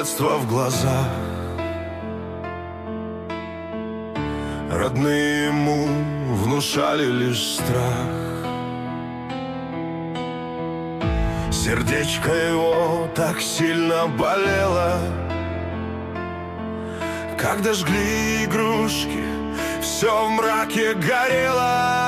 детства в глазах. Родные ему внушали лишь страх. Сердечко его так сильно болело, когда жгли игрушки, все в мраке горело.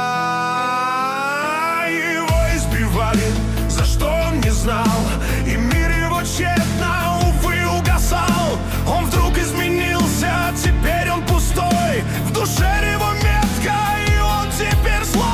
Его избивали, за что он не знал, и мир его тщетно, увы, угасал. Он вдруг изменился, теперь он пустой, в душе его метка, и он теперь злой.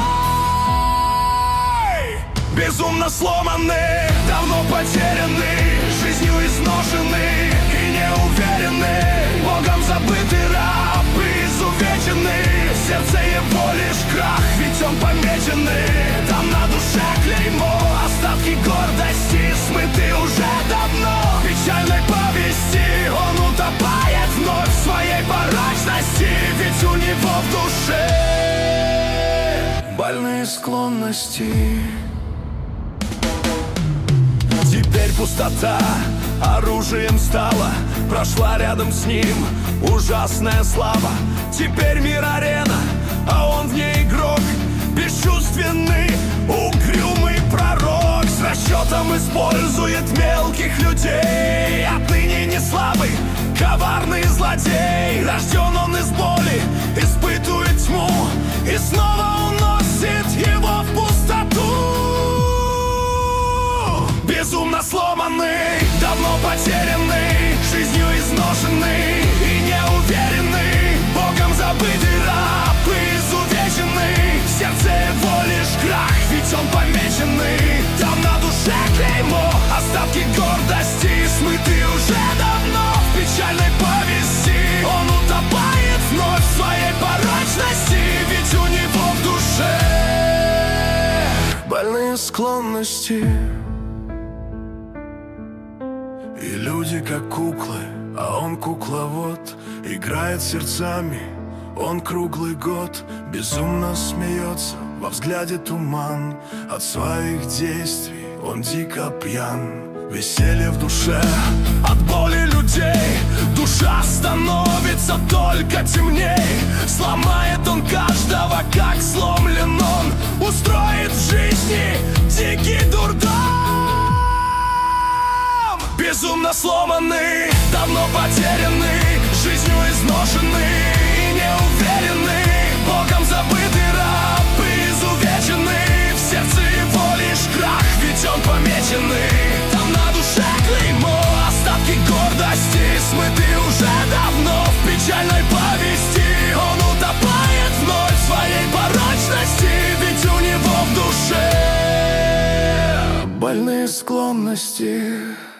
Безумно сломанный, давно потерянный, жизнью изношенный и неуверенный, Богом забытый раб и изувеченный. В сердце его лишь крах, ведь он помеченный. Там на душе клеймо, остатки гордости смыты уже давно. В печальной повести он утопает вновь в своей порочности, ведь у него в душе больные склонности. Теперь пустота оружием стала, прошла рядом с ним ужасная слава. Теперь мир арена, а он в ней игрок, бесчувственный, угрюмый пророк. С расчетом использует мелких людей, отныне не слабый, коварный злодей. Рожден он из боли, испытывает тьму и снова уносит его в пустоту. Безумно сломанный, давно потерянный, жизнью изношенный и неуверенный, Богом забытый раб и изувеченный. В сердце его лишь крах, ведь он помеченный. Там на душе клеймо, остатки гордости смыты уже давно. В печальной повести он утопает вновь в своей порочности, ведь у него в душе больные склонности. И люди как куклы, а он кукловод, играет сердцами, он круглый год. Безумно смеется, во взгляде туман, от своих действий он дико пьян. Веселье в душе от боли людей, душа становится только темней. Сломает он каждого, как сломлен он, устроит в жизни дикий дурдом. Безумно сломанный, давно потерянный, жизнью изношенный и неуверенный, Богом забытый раб и изувеченный. В сердце его лишь крах, ведь он помеченный. Там на душе клеймо, остатки гордости смыты уже давно. В печальной повести он утопает вновь в своей порочности, ведь у него в душе больные склонности.